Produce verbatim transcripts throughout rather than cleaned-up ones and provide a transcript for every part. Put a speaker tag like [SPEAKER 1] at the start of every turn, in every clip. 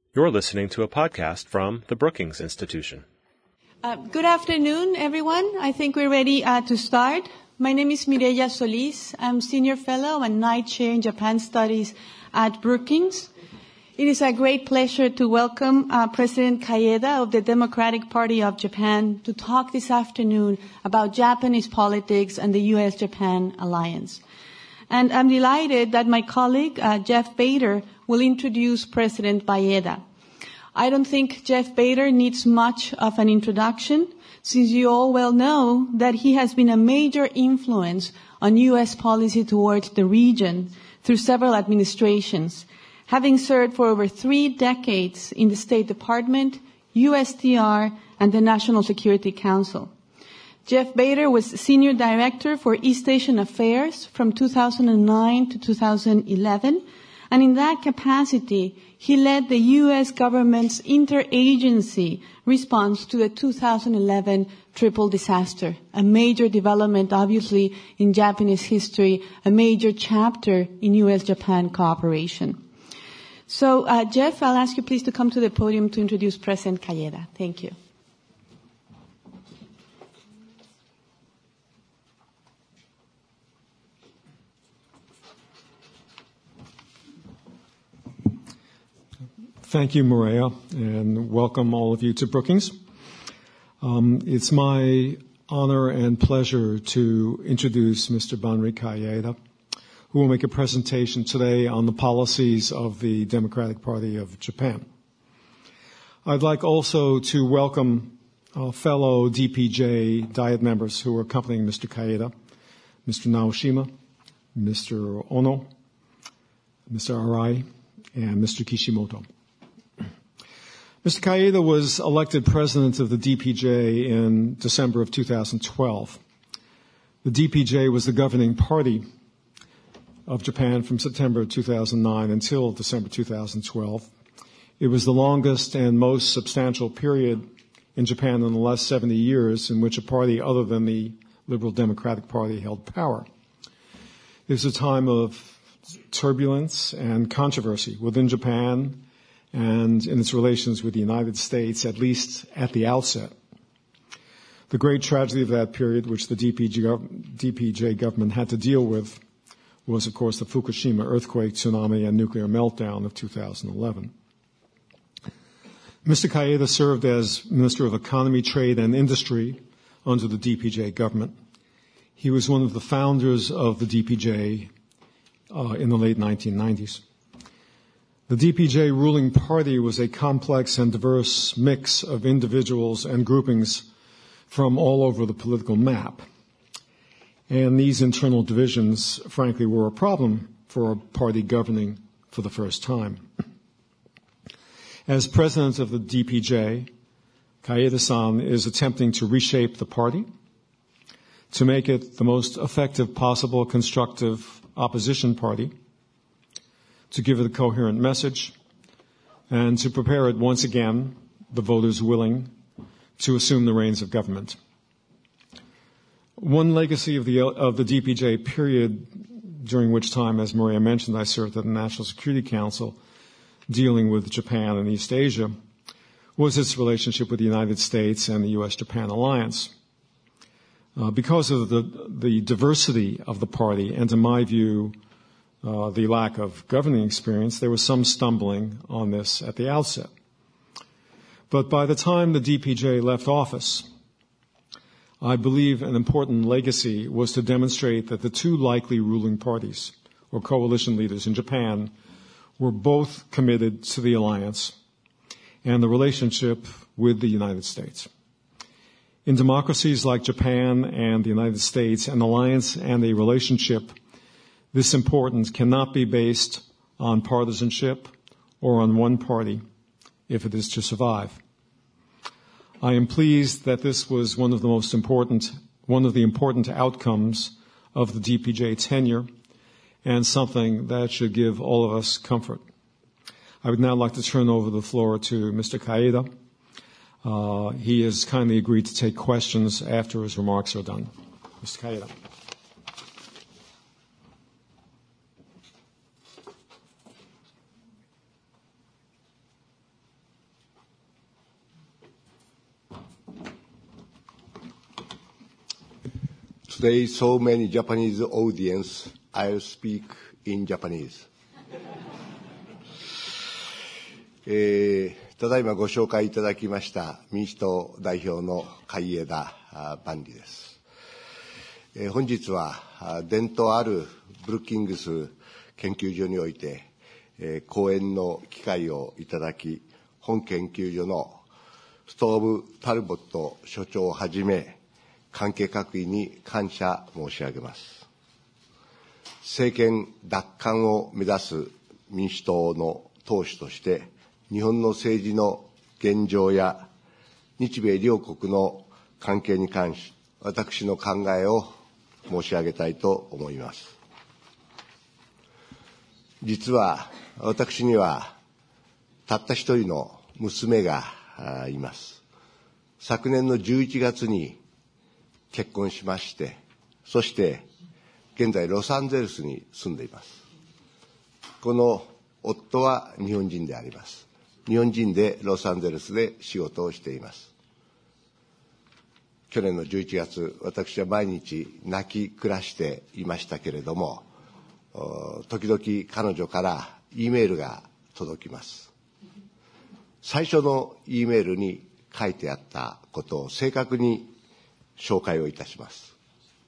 [SPEAKER 1] You're listening to a podcast from the Brookings Institution.
[SPEAKER 2] Uh, good afternoon, everyone. I think we're ready uh, to start. My name is Mireya Solis. I'm Senior Fellow and Knight Chair in Japan Studies at Brookings. It is a great pleasure to welcome uh, President Kaeda of the Democratic Party of Japan to talk this afternoon about Japanese politics and the U S Japan alliance. And I'm delighted that my colleague, uh, Jeff Bader, will introduce President Kaeda. I don't think Jeff Bader needs much of an introduction, since you all well know that he has been a major influence on U S policy towards the region through several administrations, having served for over three decades in the State Department, U S T R, and the National Security Council. Jeff Bader was Senior Director for East Asian Affairs from two thousand nine to two thousand eleven, and in that capacity, he led the U S government's interagency response to the two thousand eleven triple disaster, a major development, obviously, in Japanese history, a major chapter in U S Japan cooperation. So, uh, Jeff, I'll ask you please to come to the podium to introduce President Kaeda. Thank you.
[SPEAKER 3] Thank you, Mireya, and welcome all of you to Brookings. Um, it's my honor and pleasure to introduce Mister Banri Kaeda, who will make a presentation today on the policies of the Democratic Party of Japan. I'd like also to welcome uh, fellow D P J Diet members who are accompanying Mister Kaeda, Mister Naoshima, Mister Ono, Mister Arai, and Mister Kishimoto. Mister Kaeda was elected president of the D P J in December of two thousand twelve. The D P J was the governing party of Japan from September two thousand nine until December two thousand twelve. It was the longest and most substantial period in Japan in the last seventy years in which a party other than the Liberal Democratic Party held power. It was a time of turbulence and controversy within Japan and in its relations with the United States, at least at the outset. The great tragedy of that period, which the D P J, D P J government had to deal with, was, of course, the Fukushima earthquake, tsunami, and nuclear meltdown of two thousand eleven. Mister Kaeda served as Minister of Economy, Trade, and Industry under the D P J government. He was one of the founders of the D P J uh, in the late nineteen nineties. The D P J ruling party was a complex and diverse mix of individuals and groupings from all over the political map. And these internal divisions, frankly, were a problem for a party governing for the first time. As president of the D P J, Kaeda-san is attempting to reshape the party, to make it the most effective possible constructive opposition party, to give it a coherent message, and to prepare it once again, the voters willing, to assume the reins of government. One legacy of the of the D P J period, during which time, as Mireya mentioned, I served at the National Security Council dealing with Japan and East Asia, was its relationship with the United States and the U S Japan alliance. Uh, because of the, the diversity of the party, and in my view, Uh, the lack of governing experience, there was some stumbling on this at the outset. But by the time the D P J left office, I believe an important legacy was to demonstrate that the two likely ruling parties, or coalition leaders in Japan, were both committed to the alliance and the relationship with the United States. In democracies like Japan and the United States, an alliance and a relationship this importance cannot be based on partisanship or on one party if it is to survive. I am pleased that this was one of the most important, one of the important outcomes of the D P J tenure and something that should give all of us comfort. I would now like to turn over the floor to Mister Kaeda. Uh, he has kindly agreed to take questions after his remarks are done. Mister Kaeda.
[SPEAKER 4] Today, so many Japanese audience, I'll speak in Japanese. えー、ただいまご紹介いただきました民主党代表の海枝万里です。えー、本日は伝統あるブルッキングス研究所において、えー、講演の機会をいただき、本研究所のストーブ・タルボット所長をはじめ、関係各位に感謝申し上げます。政権奪還を目指す民主党の党首として、日本の政治の現状や日米両国の関係に関し、私の考えを申し上げたいと思います。実は私にはたった一人の娘がいます。昨年のじゅういちがつに結婚しまして、そして現在ロサンゼルスに住んでいます。この夫は日本人であります。日本人でロサンゼルスで仕事をしています。去年のじゅういちがつ、私は毎日泣き暮らしていましたけれども、時々彼女から E メールが届きます。最初の E メールに書いてあったことを正確に紹介をいたします。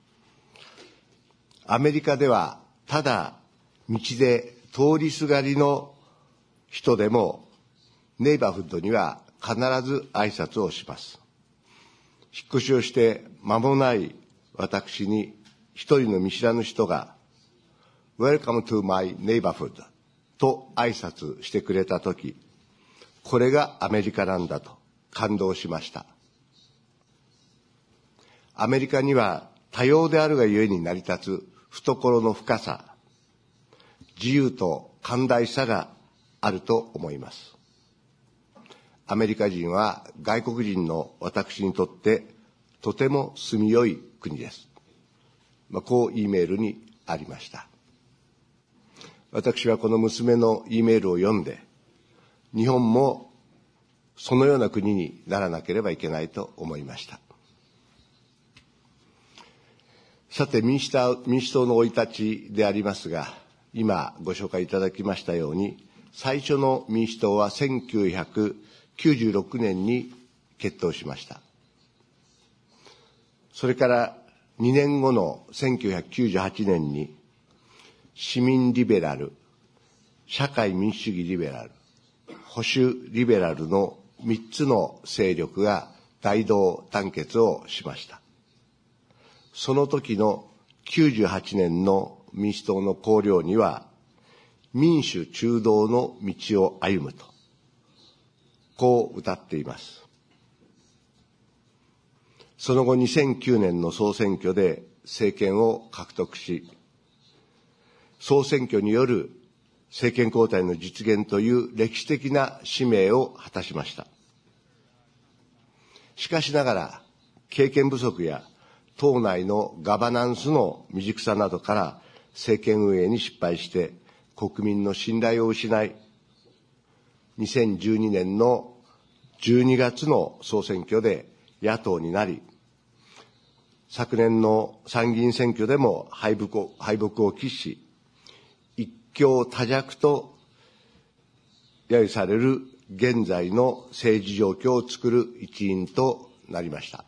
[SPEAKER 4] アメリカではただ道で通りすがりの人でもネイバーフッドには必ず挨拶をします。引っ越しをして間もない私に一人の見知らぬ人が Welcome to my neighborhood と挨拶してくれたとき、これがアメリカなんだと感動しました。アメリカには多様であるがゆえに成り立つ懐の深さ、自由と寛大さがあると思います。アメリカ人は外国人の私にとってとても住みよい国です。まあ、こう E メールにありました。私はこの娘の E メールを読んで、日本もそのような国にならなければいけないと思いました。さて、民主党、民主党の生い立ちでありますが、今ご紹介いただきましたように、最初の民主党はせんきゅうひゃくきゅうじゅうろくねんに結党しました。それからにねんごのせんきゅうひゃくきゅうじゅうはちねんに市民リベラル、社会民主主義リベラル、保守リベラルのみっつの勢力が大同団結をしました。その時のきゅうじゅうはちねんの民主党の綱領には、民主中道の道を歩むと、こう謳っています。その後にせんきゅうねんの総選挙で政権を獲得し、総選挙による政権交代の実現という歴史的な使命を果たしました。しかしながら、経験不足や党内のガバナンスの未熟さなどから政権運営に失敗して国民の信頼を失い、にせんじゅうにねんのじゅうにがつの総選挙で野党になり、昨年の参議院選挙でも敗北を、敗北を喫し、一強多弱と揶揄される現在の政治状況を作る一因となりました。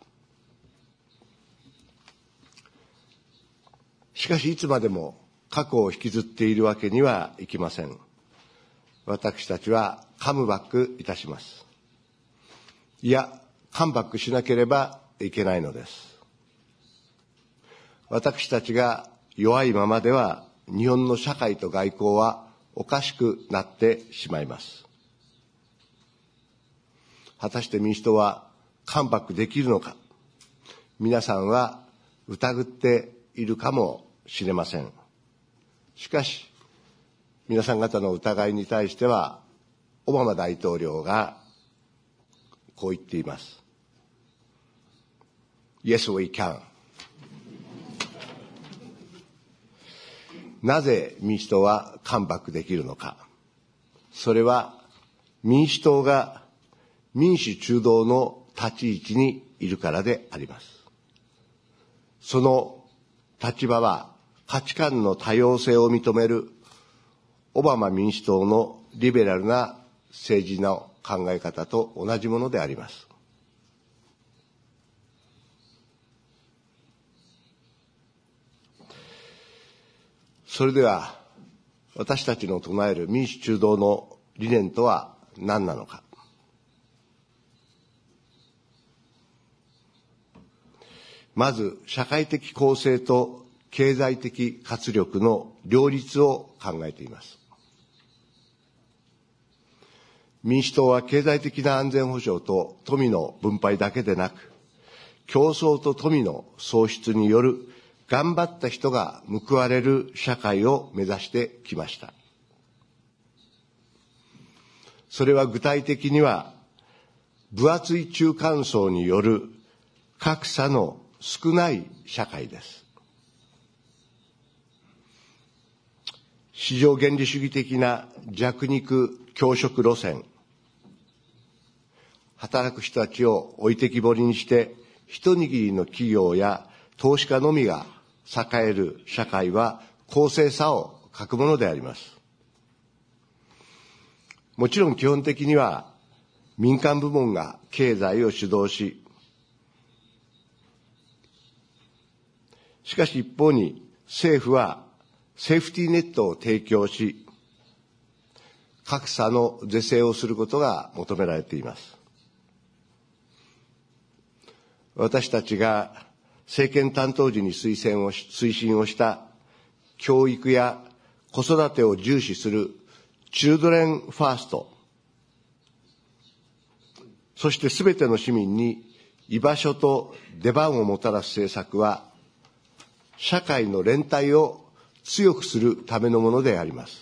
[SPEAKER 4] しかしいつまでも過去を引きずっているわけにはいきません。私たちはカムバックいたします。いや、カムバックしなければいけないのです。私たちが弱いままでは日本の社会と外交はおかしくなってしまいます。果たして民主党はカムバックできるのか、皆さんは疑っているかもしれません。しかし、皆さん方の疑いに対しては、オバマ大統領がこう言っています。Yes, we can. なぜ民主党はカムバックできるのか。それは民主党が民主中道の立ち位置にいるからであります。その立場は価値観の多様性を認めるオバマ民主党のリベラルな政治の考え方と同じものであります。それでは、私たちの唱える民主中道の理念とは何なのか。まず、社会的公正と経済的活力の両立を考えています。民主党は経済的な安全保障と富の分配だけでなく、競争と富の創出による頑張った人が報われる社会を目指してきました。それは具体的には、分厚い中間層による格差の少ない社会です。市場原理主義的な弱肉強食路線、働く人たちを置いてきぼりにして一握りの企業や投資家のみが栄える社会は公正さを欠くものであります。もちろん基本的には民間部門が経済を主導し、しかし一方に政府はセーフティーネットを提供し、格差の是正をすることが求められています。私たちが政権担当時に推薦をし、推進をした教育や子育てを重視するチルドレンファースト、そしてすべての市民に居場所と出番をもたらす政策は、社会の連帯を強くするためのものであります。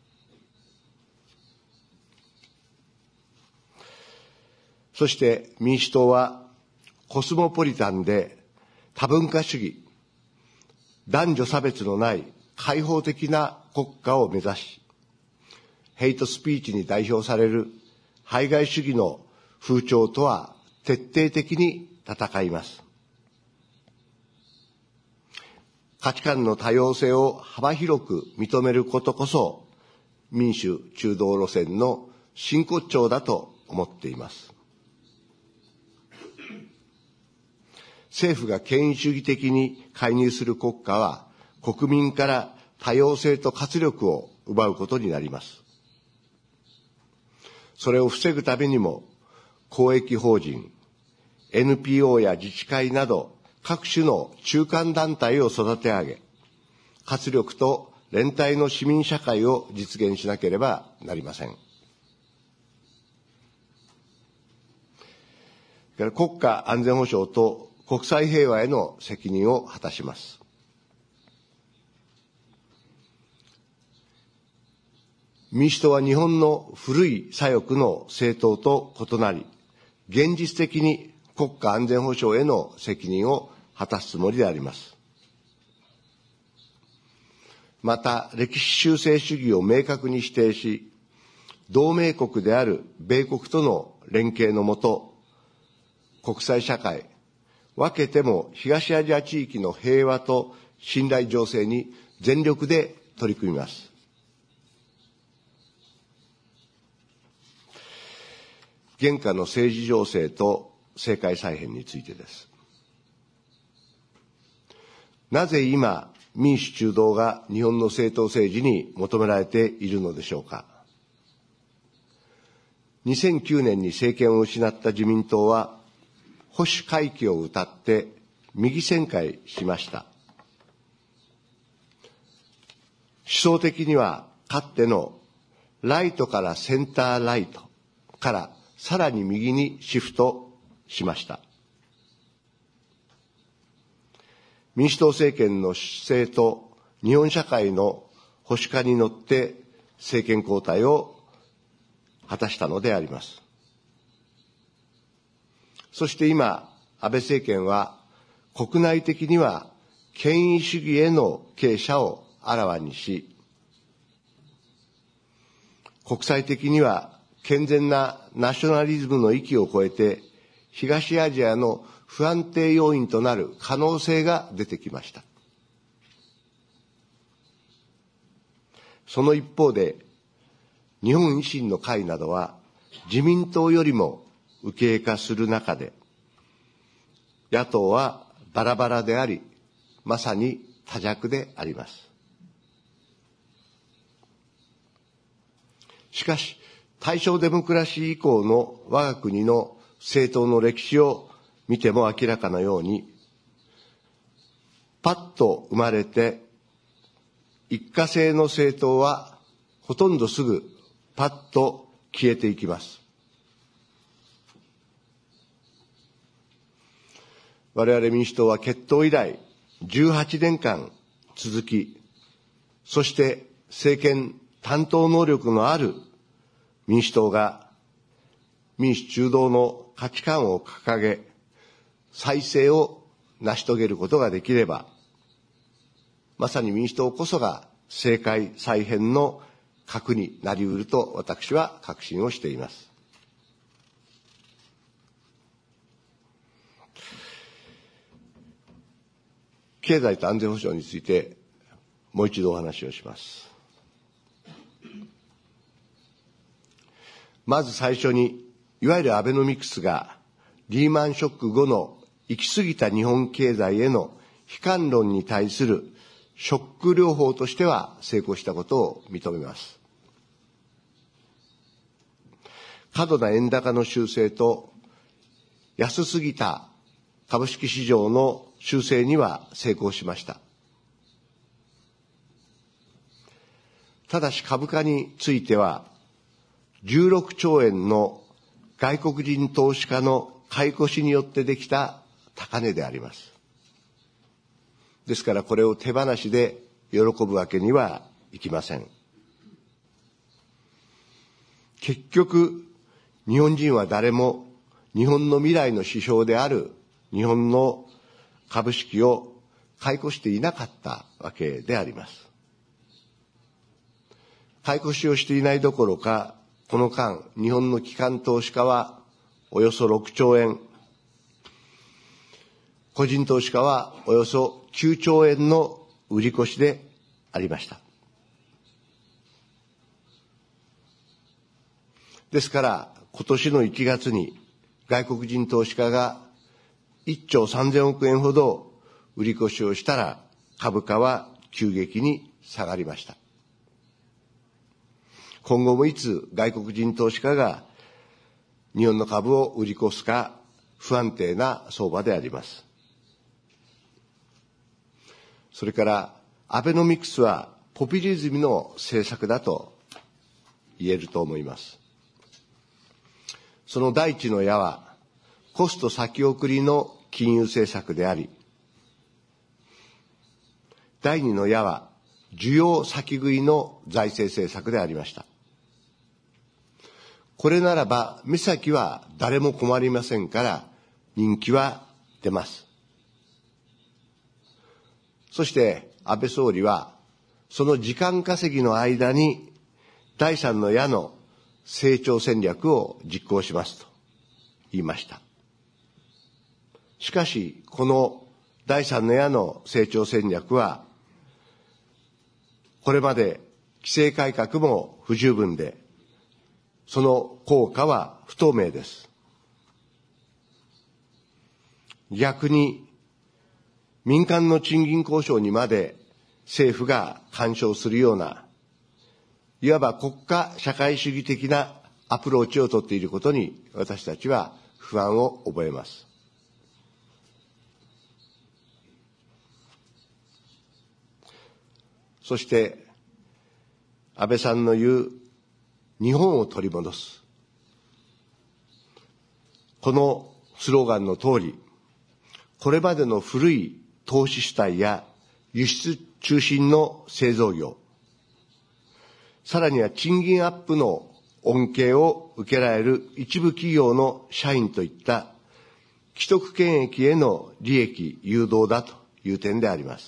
[SPEAKER 4] そして民主党はコスモポリタンで多文化主義、男女差別のない開放的な国家を目指し、ヘイトスピーチに代表される排外主義の風潮とは徹底的に戦います。価値観の多様性を幅広く認めることこそ、民主中道路線の真骨頂だと思っています。政府が権威主義的に介入する国家は、国民から多様性と活力を奪うことになります。それを防ぐためにも、公益法人、エヌピーオー や自治会など、各種の中間団体を育て上げ、活力と連帯の市民社会を実現しなければなりません。国家安全保障と国際平和への責任を果たします。民主党は日本の古い左翼の政党と異なり、現実的に国家安全保障への責任を果たすつもりであります。また、歴史修正主義を明確に否定し、同盟国である米国との連携のもと、国際社会、分けても東アジア地域の平和と信頼醸成に全力で取り組みます。現下の政治情勢と政界再編についてです。なぜ今、民主中道が日本の政党政治に求められているのでしょうか。にせんきゅうねんに政権を失った自民党は、保守回帰を謳って右旋回しました。思想的には、かつてのライトからセンターライトからさらに右にシフトしました。民主党政権の姿勢と日本社会の保守化に乗って政権交代を果たしたのであります。そして今、安倍政権は国内的には権威主義への傾斜をあらわにし、国際的には健全なナショナリズムの域を超えて、東アジアの不安定要因となる可能性が出てきました。 その一方で、日本維新の会などは自民党よりも右傾化する中で、野党はバラバラであり、まさに多弱であります。しかし、大正デモクラシー以降の我が国の政党の歴史を見ても明らかなように、パッと生まれて、一過性の政党はほとんどすぐパッと消えていきます。我々民主党は結党以来じゅうはちねんかん続き、そして政権担当能力のある民主党が民主中道の価値観を掲げ、再生を成し遂げることができれば、まさに民主党こそが政界再編の核になりうると私は確信をしています。経済と安全保障についてもう一度お話をします。まず最初に、いわゆるアベノミクスがリーマンショック後の行き過ぎた日本経済への悲観論に対するショック療法としては成功したことを認めます。過度な円高の修正と安すぎた株式市場の修正には成功しました。ただし株価については、じゅうろくちょうえんの外国人投資家の買い越しによってできた高値であります。ですからこれを手放しで喜ぶわけにはいきません。結局、日本人は誰も日本の未来の指標である日本の株式を買い越していなかったわけであります。買い越しをしていないどころか、この間、日本の機関投資家はおよそろくちょうえん、個人投資家はおよそきゅうちょうえんの売り越しでありました。ですから、今年のいちがつに外国人投資家がいっちょうさんぜんおくえんほど売り越しをしたら、株価は急激に下がりました。今後もいつ外国人投資家が日本の株を売り越すか不安定な相場であります。それからアベノミクスはポピュリズムの政策だと言えると思います。その第一の矢はコスト先送りの金融政策であり、第二の矢は需要先食いの財政政策でありました。これならば目先は誰も困りませんから人気は出ます。そして安倍総理はその時間稼ぎの間に第三の矢の成長戦略を実行しますと言いました。しかしこの第三の矢の成長戦略はこれまで規制改革も不十分で、その効果は不透明です。逆に民間の賃金交渉にまで政府が干渉するような、いわば国家社会主義的なアプローチをとっていることに私たちは不安を覚えます。そして安倍さんの言う日本を取り戻す、このスローガンの通り、これまでの古い投資主体や輸出中心の製造業、さらには賃金アップの恩恵を受けられる一部企業の社員といった既得権益への利益誘導だという点であります。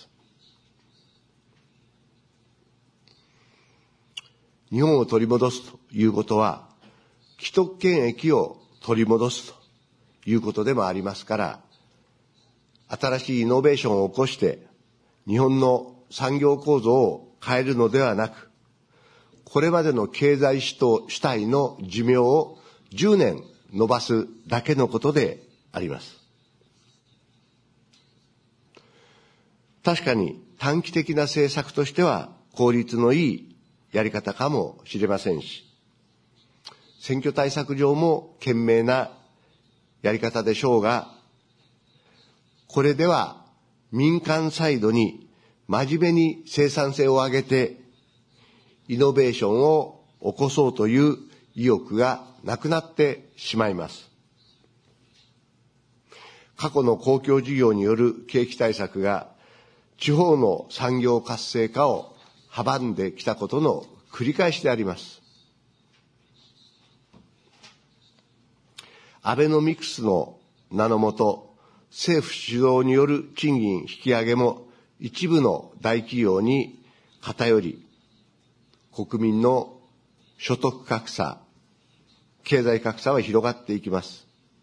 [SPEAKER 4] 日本を取り戻すということは、既得権益を取り戻すということでもありますから、新しいイノベーションを起こして、日本の産業構造を変えるのではなく、 これまでの経済主体の寿命をじゅうねん延ばすだけのことであります。確かに短期的な政策としては効率のいいやり方かもしれませんし、選挙対策上も賢明なやり方でしょうが、これでは民間サイドに真面目に生産性を上げてイノベーションを起こそうという意欲がなくなってしまいます。過去の公共事業による景気対策が地方の産業活性化を阻んできたことの繰り返しであります。アベノミクスの名のもと、政府主導による賃金引き上げも一部の大企業に偏り、国民の所得格差、経済格差は広がっていきます。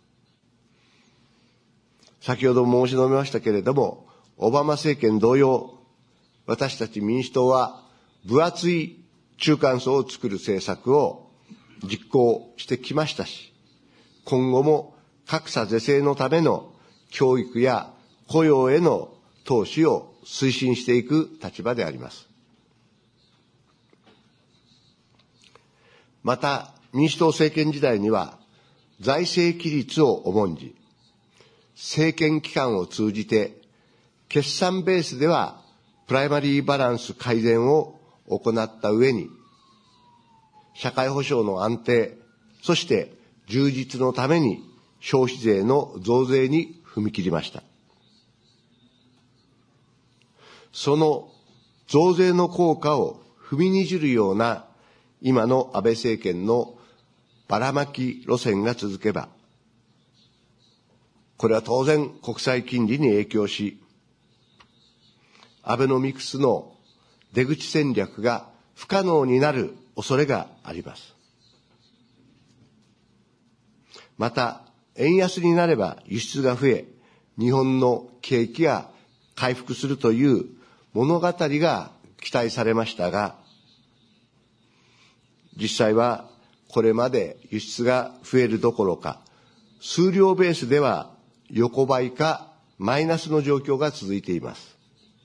[SPEAKER 4] 先ほど申し述べましたけれども、オバマ政権同様、私たち民主党は分厚い中間層を作る政策を実行してきましたし、今後も格差是正のための教育や雇用への投資を推進していく立場であります。また、民主党政権時代には財政規律を重んじ、政権機関を通じて決算ベースではプライマリーバランス改善を行った上に、社会保障の安定、そして充実のために消費税の増税に踏み切りました。その増税の効果を踏みにじるような今の安倍政権のばらまき路線が続けば、これは当然国際金利に影響し、アベノミクスの出口戦略が不可能になる恐れがあります。また、円安になれば輸出が増え、日本の景気が回復するという物語が期待されましたが、実際はこれまで輸出が増えるどころか、数量ベースでは横ばいかマイナスの状況が続いています。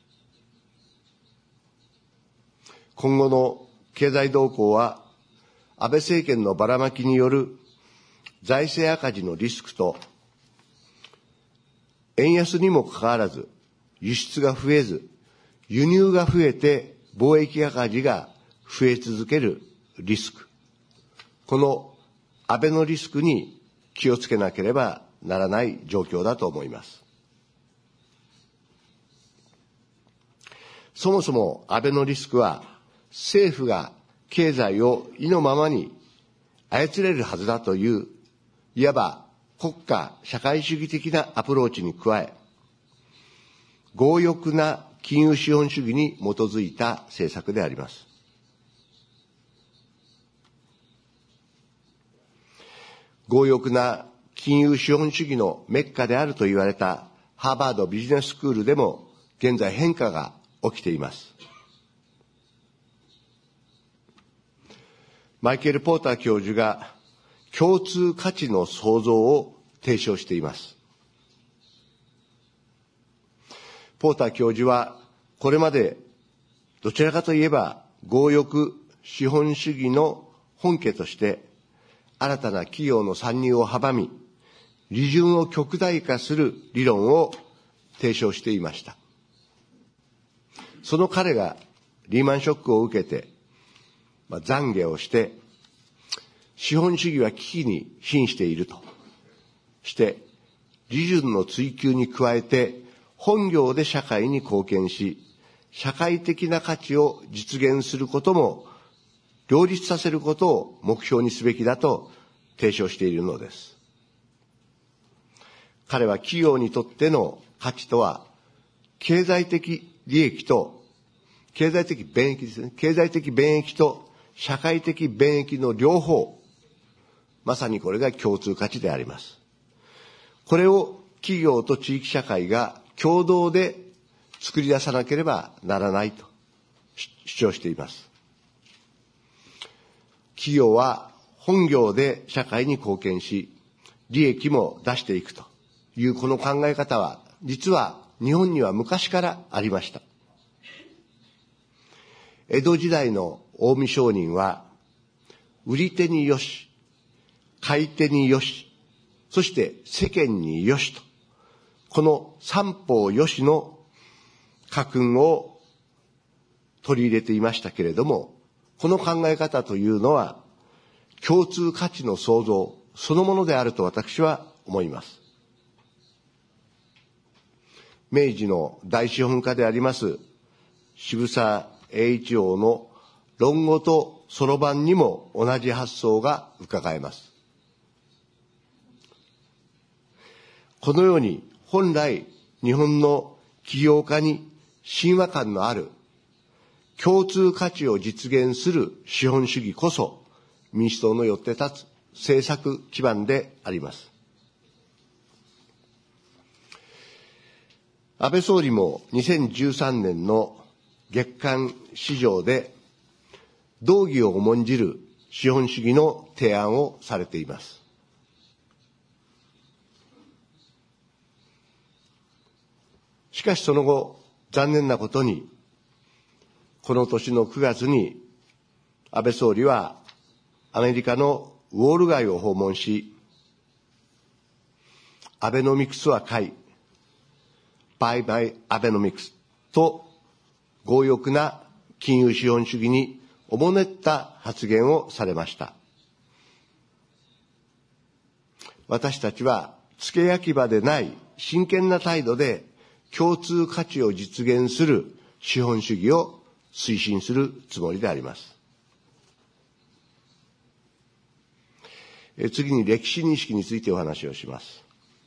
[SPEAKER 4] 今後の経済動向は、安倍政権のばらまきによる財政赤字のリスクと、円安にもかかわらず輸出が増えず、輸入が増えて貿易赤字が増え続けるリスク。このアベノリスクに気をつけなければならない状況だと思います。そもそもアベノリスクは政府が経済を意のままに操れるはずだという、いわば国家社会主義的なアプローチに加え、強欲な金融資本主義に基づいた政策であります。強欲な金融資本主義のメッカであると言われたハーバードビジネススクールでも現在変化が起きています。マイケル・ポーター教授が共通価値の創造を提唱しています。ポーター教授はこれまでどちらかといえば強欲資本主義の本家として新たな企業の参入を阻み、利潤を極大化する理論を提唱していました。その彼がリーマンショックを受けて、まあ、懺悔をして、資本主義は危機に瀕しているとして、利潤の追求に加えて、本業で社会に貢献し、社会的な価値を実現することも両立させることを目標にすべきだと提唱しているのです。彼は企業にとっての価値とは、経済的利益と、経済的便益ですね。経済的便益と社会的便益の両方、まさにこれが共通価値であります。これを企業と地域社会が共同で作り出さなければならないと主張しています。 企業は本業で社会に貢献し、利益も出していくというこの考え方は、実は日本には昔からありました。江戸時代の近江商人は、売り手によし、買い手によし、そして世間によしと、この三方よしの家訓を取り入れていましたけれども、この考え方というのは共通価値の創造そのものであると私は思います。明治の大資本家であります渋沢栄一郎の論語とそろばんにも同じ発想が伺えます。このように本来日本の起業家に親和感のある共通価値を実現する資本主義こそ民主党のよって立つ政策基盤であります。安倍総理もにせんじゅうさんねんの月間市場で道義を重んじる資本主義の提案をされています。しかしその後、残念なことに、この年のくがつに安倍総理はアメリカのウォール街を訪問し、アベノミクスは買い、バイバイアベノミクスと強欲な金融資本主義におもねった発言をされました。私たちは付け焼き場でない真剣な態度で共通価値を実現する資本主義を推進するつもりであります。え次に歴史認識についてお話をします。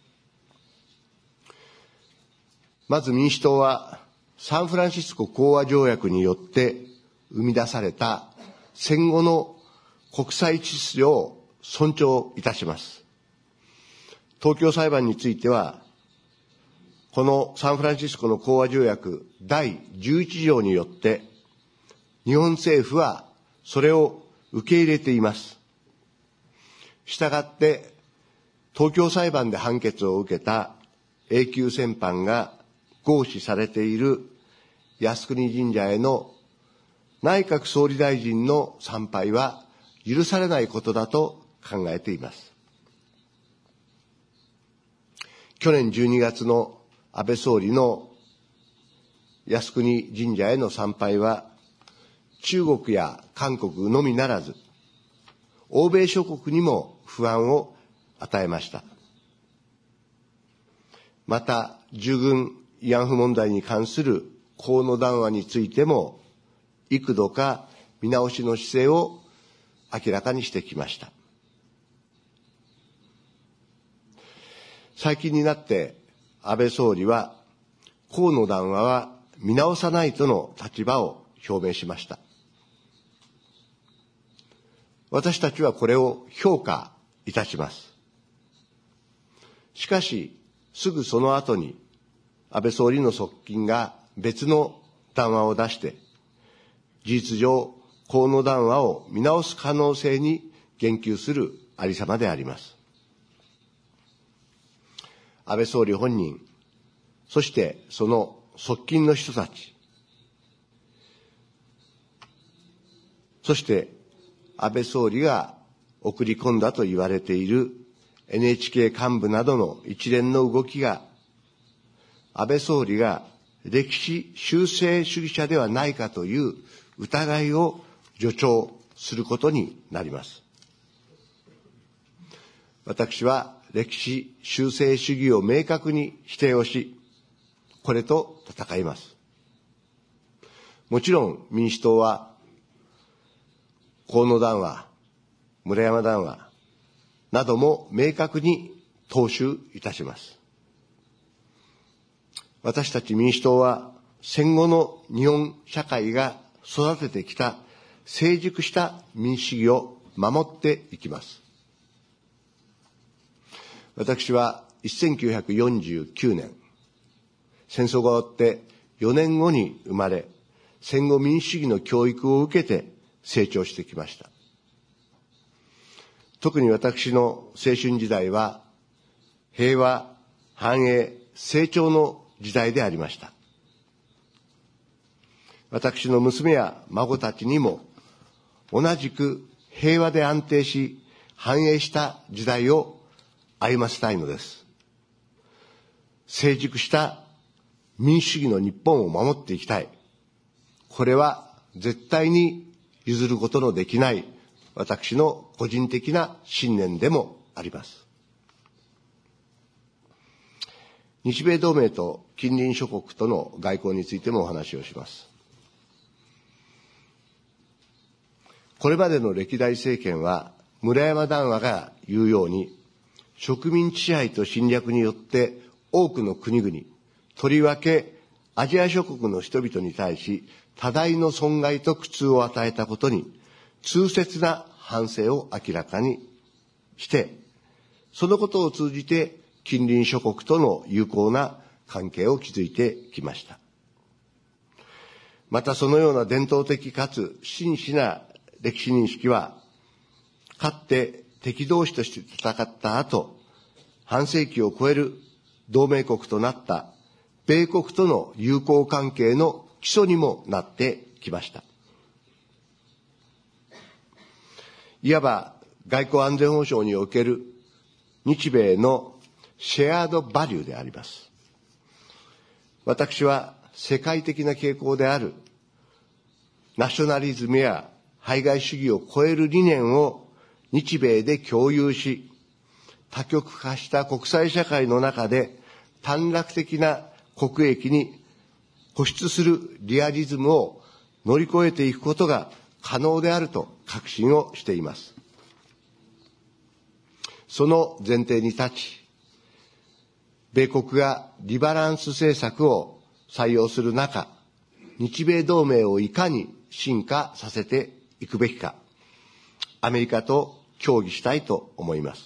[SPEAKER 4] まず民主党はサンフランシスコ講和条約によって生み出された戦後の国際秩序を尊重いたします。東京裁判については、このサンフランシスコの講和条約だいじゅういち条によって、日本政府はそれを受け入れています。したがって、東京裁判で判決を受けた永久戦犯が合祀されている靖国神社への内閣総理大臣の参拝は許されないことだと考えています。去年じゅうにがつの安倍総理の靖国神社への参拝は、中国や韓国のみならず、欧米諸国にも不安を与えました。また、従軍慰安婦問題に関する河野談話についても、幾度か見直しの姿勢を明らかにしてきました。最近になって安倍総理は、河野談話は見直さないとの立場を表明しました。私たちはこれを評価いたします。しかし、すぐその後に、安倍総理の側近が別の談話を出して、事実上、河野談話を見直す可能性に言及するありさまであります。安倍総理本人、そしてその側近の人たち、そして安倍総理が送り込んだと言われている エヌエイチケー 幹部などの一連の動きが、安倍総理が歴史修正主義者ではないかという疑いを助長することになります。私は歴史修正主義を明確に否定をし、これと戦います。もちろん民主党は河野談話、村山談話なども明確に踏襲いたします。私たち民主党は戦後の日本社会が育ててきた成熟した民主主義を守っていきます。私はせんきゅうひゃくよんじゅうきゅうねん、戦争が終わってよねんごに生まれ、戦後民主主義の教育を受けて成長してきました。 特に私の青春時代は、平和、繁栄、成長の時代でありました。私の娘や孫たちにも、同じく平和で安定し、繁栄した時代を歩ませたいのです。成熟した民主主義の日本を守っていきたい。これは絶対に譲ることのできない私の個人的な信念でもあります。日米同盟と近隣諸国との外交についてもお話をします。これまでの歴代政権は、村山談話が言うように、植民地支配と侵略によって多くの国々、とりわけアジア諸国の人々に対し、多大の損害と苦痛を与えたことに、痛切な反省を明らかにして、そのことを通じて近隣諸国との友好な関係を築いてきました。またそのような伝統的かつ真摯な歴史認識は、かつて敵同士として戦った後、半世紀を超える同盟国となった米国との友好関係の基礎にもなってきました。いわば外交安全保障における日米のシェアードバリューであります。私は世界的な傾向であるナショナリズムや排外主義を超える理念を日米で共有し、多極化した国際社会の中で短絡的な国益に固執するリアリズムを乗り越えていくことが可能であると確信をしています。その前提に立ち、米国がリバランス政策を採用する中、日米同盟をいかに進化させていくべきか、アメリカと協議したいと思います。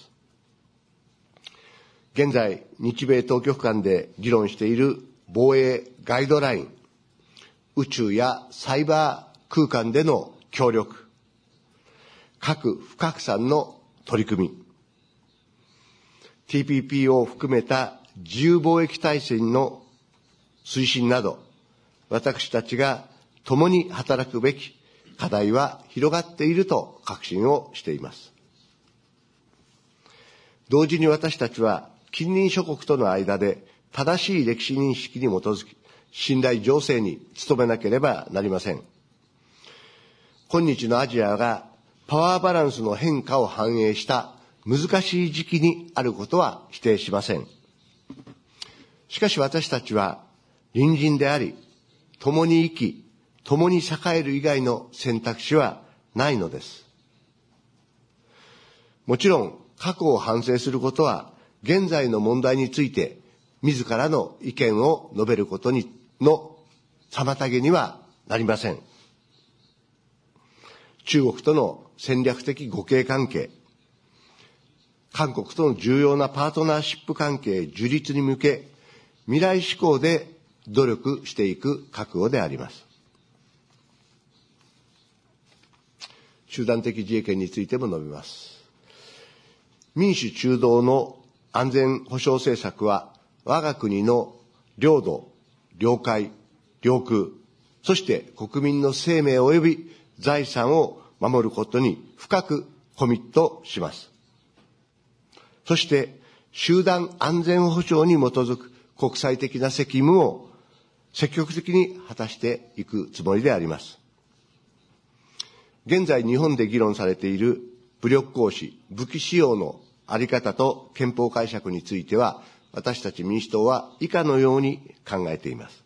[SPEAKER 4] 現在、日米当局間で議論している防衛ガイドライン、宇宙やサイバー空間での協力、核不拡散の取り組み、ティーピーピーオー を含めた自由貿易体制の推進など、私たちが共に働くべき課題は広がっていると確信をしています。同時に私たちは近隣諸国との間で正しい歴史認識に基づき、信頼醸成に努めなければなりません。今日のアジアがパワーバランスの変化を反映した難しい時期にあることは否定しません。しかし私たちは隣人であり、共に生き、共に栄える以外の選択肢はないのです。もちろん過去を反省することは現在の問題について自らの意見を述べることにの妨げにはなりません。中国との戦略的互恵関係、韓国との重要なパートナーシップ関係樹立に向け、未来志向で努力していく覚悟であります。集団的自衛権についても述べます。民主中道の安全保障政策は、我が国の領土、領海、領空、そして国民の生命及び財産を守ることに深くコミットします。そして、集団安全保障に基づく国際的な責務を積極的に果たしていくつもりであります。現在日本で議論されている武力行使、武器使用のあり方と憲法解釈については、私たち民主党は以下のように考えています。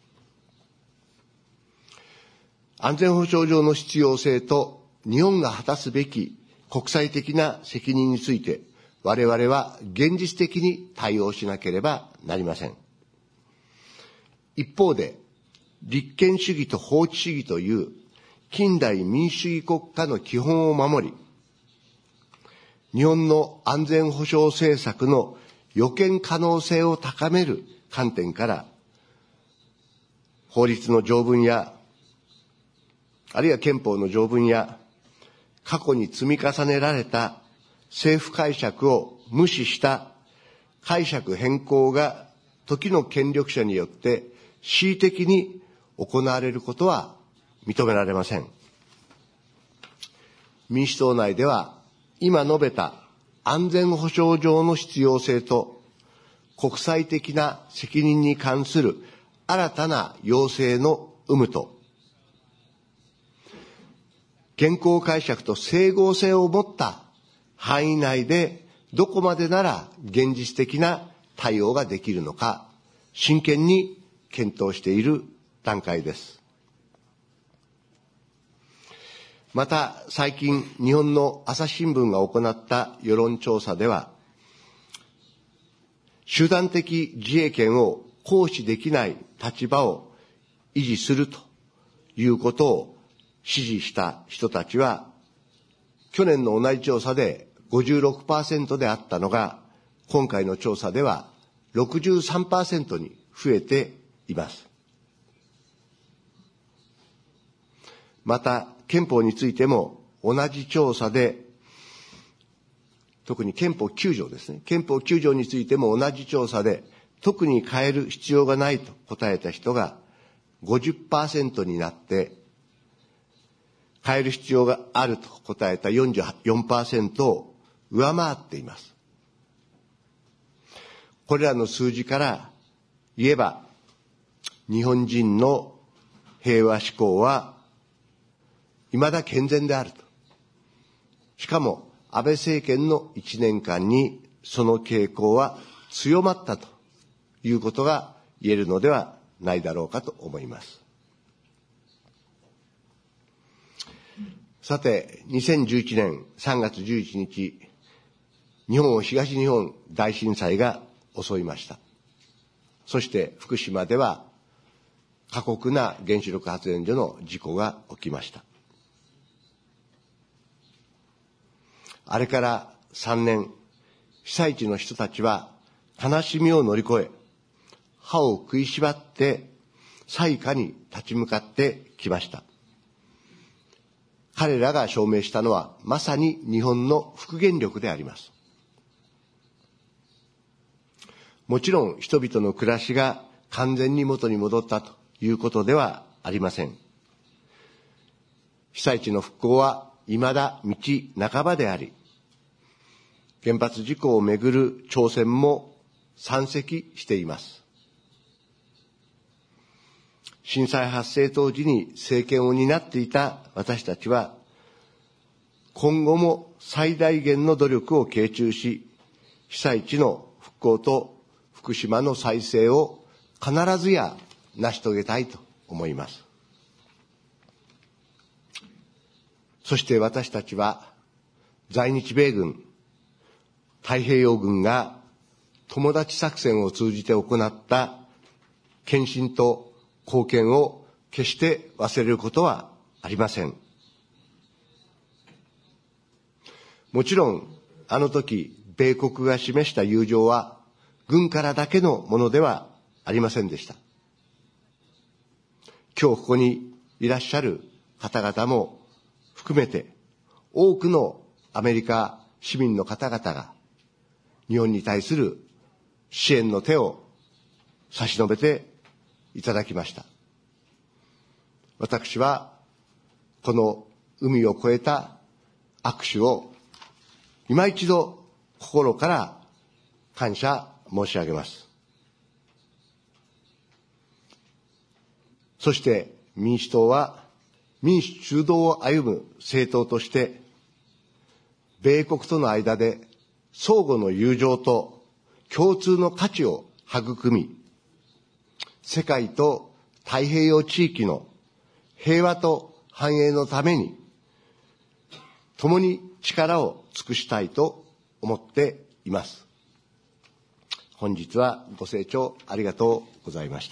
[SPEAKER 4] 安全保障上の必要性と日本が果たすべき国際的な責任について、我々は現実的に対応しなければなりません。一方で、立憲主義と法治主義という近代民主主義国家の基本を守り、日本の安全保障政策の予見可能性を高める観点から、法律の条文や、あるいは憲法の条文や、過去に積み重ねられた政府解釈を無視した解釈変更が時の権力者によって恣意的に行われることは認められません。民主党内では今述べた安全保障上の必要性と国際的な責任に関する新たな要請の有無と、現行解釈と整合性を持った範囲内でどこまでなら現実的な対応ができるのか、真剣に検討している段階です。また、最近、日本の朝日新聞が行った世論調査では、集団的自衛権を行使できない立場を維持するということを支持した人たちは、去年の同じ調査で ごじゅうろくパーセント であったのが、今回の調査では ろくじゅうさんパーセント に増えています。また、憲法についても同じ調査で、特に憲法きゅう条ですね。憲法きゅう条についても同じ調査で、特に変える必要がないと答えた人が ごじゅっパーセント になって、変える必要があると答えた よんじゅうよんパーセント を上回っています。これらの数字から言えば、日本人の平和志向は未だ健全であると。しかも、安倍政権のいちねんかんにその傾向は強まったということが言えるのではないだろうかと思います。さて、にせんじゅういちねんさんがつじゅういちにち、日本を東日本大震災が襲いました。そして福島では過酷な原子力発電所の事故が起きました。あれからさんねん、被災地の人たちは悲しみを乗り越え、歯を食いしばって災禍に立ち向かってきました。彼らが証明したのはまさに日本の復元力であります。もちろん人々の暮らしが完全に元に戻ったということではありません。被災地の復興は未だ道半ばであり、原発事故をめぐる挑戦も山積しています。震災発生当時に政権を担っていた私たちは、今後も最大限の努力を傾注し、被災地の復興と福島の再生を必ずや成し遂げたいと思います。そして私たちは、在日米軍、太平洋軍が友達作戦を通じて行った献身と貢献を決して忘れることはありません。もちろん、あの時、米国が示した友情は、軍からだけのものではありませんでした。今日ここにいらっしゃる方々も含めて、多くのアメリカ市民の方々が、日本に対する支援の手を差し伸べていただきました。私は、この海を越えた握手を今一度心から感謝申し上げます。そして民主党は民主中道を歩む政党として、米国との間で相互の友情と共通の価値を育み、世界と太平洋地域の平和と繁栄のために共に力を尽くしたいと思っています。本日はご清聴ありがとうございました。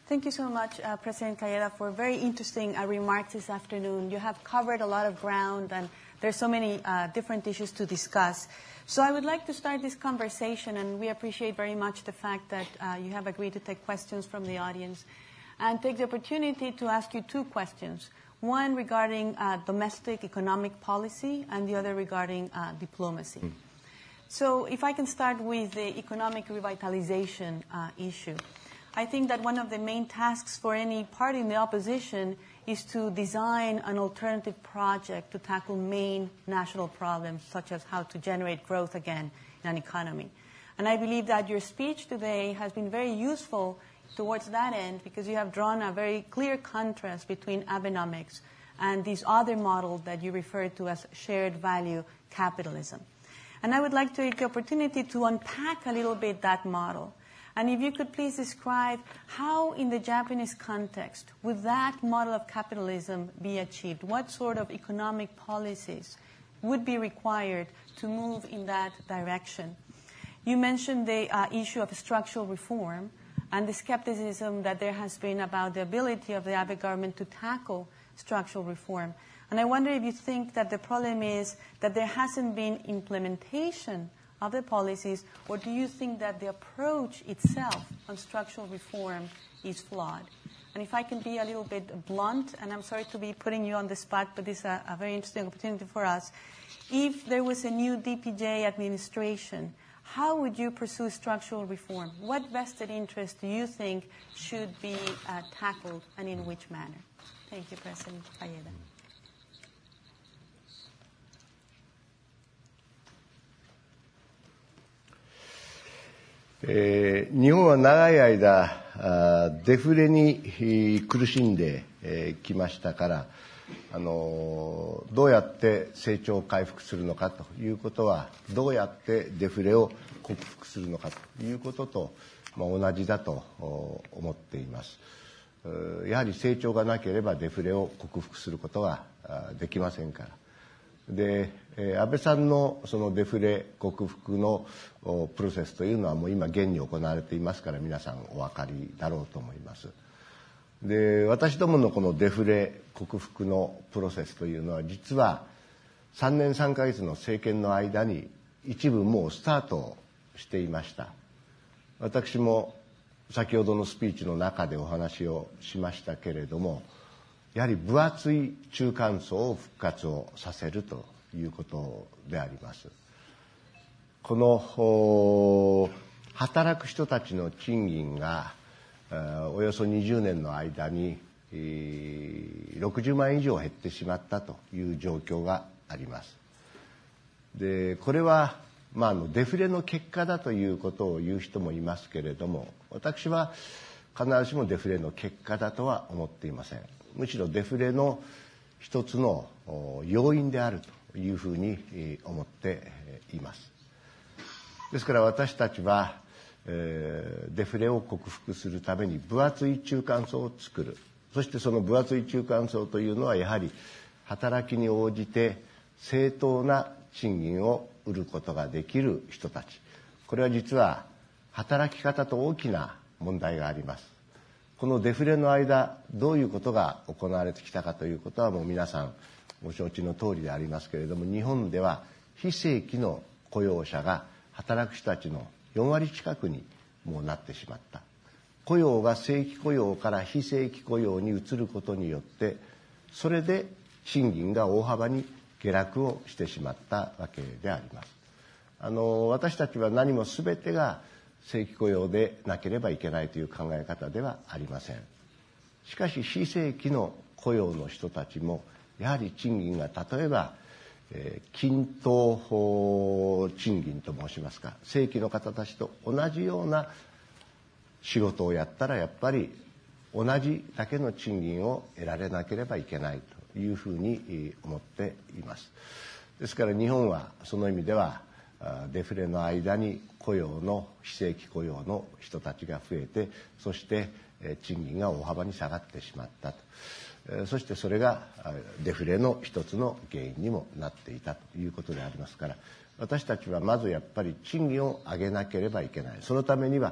[SPEAKER 2] Thank you so much, uh, President Cayeda, for very interesting uh, remarks this afternoon. You have covered a lot of ground, and there's so many uh, different issues to discuss. So I would like to start this conversation, and we appreciate very much the fact that uh, you have agreed to take questions from the audience, and take the opportunity to ask you two questions. One regarding uh, domestic economic policy, and the other regarding uh, diplomacy. Mm. So if I can start with the economic revitalization uh, issue. I think that one of the main tasks for any party in the opposition is to design an alternative project to tackle main national problems, such as how to generate growth again in an economy. And I believe that your speech today has been very useful towards that end, because you have drawn a very clear contrast between Abenomics and this other model that you refer to as shared value capitalism. And I would like to take the opportunity to unpack a little bit that model. And if you could please describe how, in the Japanese context, would that model of capitalism be achieved? What sort of economic policies would be required to move in that direction? You mentioned the uh, issue of structural reform and the skepticism that there has been about the ability of the Abe government to tackle structural reform. And I wonder if you think that the problem is that there hasn't been implementation of the policies, or do you think that the approach itself on structural reform is flawed? And if I can be a little bit blunt, and I'm sorry to be putting you on the spot, but this is a, a very interesting opportunity for us. If there was a new D P J administration, how would you pursue structural reform? What vested interest do you think should be uh, tackled, and in which manner? Thank you, President Cayeda.
[SPEAKER 4] えー、日本は長い間あデフレに苦しんでき、えー、ましたから、あのー、どうやって成長を回復するのかということは、どうやってデフレを克服するのかということと、まあ、同じだと思っています。やはり成長がなければデフレを克服することはできませんから。で、安倍さんのそのデフレ克服のプロセスというのはもう今現に行われていますから、皆さんお分かりだろうと思います。で、私どものこのデフレ克服のプロセスというのは、実はさんねんさんかげつの政権の間に一部もうスタートしていました。私も先ほどのスピーチの中でお話をしましたけれども、やはり分厚い中間層を復活をさせるということであります。この働く人たちの賃金がおよそにじゅうねんの間にろくじゅうまんえん以上減ってしまったという状況があります。で、これはまあ、あのデフレの結果だということを言う人もいますけれども、私は必ずしもデフレの結果だとは思っていません。むしろデフレの一つの要因であるというふうに思っています。ですから私たちは、えー、デフレを克服するために分厚い中間層を作る。そしてその分厚い中間層というのはやはり働きに応じて正当な賃金を売ることができる人たち。これは実は働き方と大きな問題があります。このデフレの間、どういうことが行われてきたかということはもう皆さんご承知の通りでありますけれども、日本では非正規の雇用者が働く人たちのよんわり近くにもうなってしまった。雇用が正規雇用から非正規雇用に移ることによって、それで賃金が大幅に下落をしてしまったわけであります。あの私たちは何も全てが正規雇用でなければいけないという考え方ではありません。しかし非正規の雇用の人たちもやはり賃金が例えば、えー、均等賃金と申しますか、正規の方たちと同じような仕事をやったらやっぱり同じだけの賃金を得られなければいけないというふうに思っています。ですから日本はその意味ではデフレの間に雇用の非正規雇用の人たちが増えて、そして賃金が大幅に下がってしまったと。そしてそれがデフレの一つの原因にもなっていたということでありますから、私たちはまずやっぱり賃金を上げなければいけない。そのためには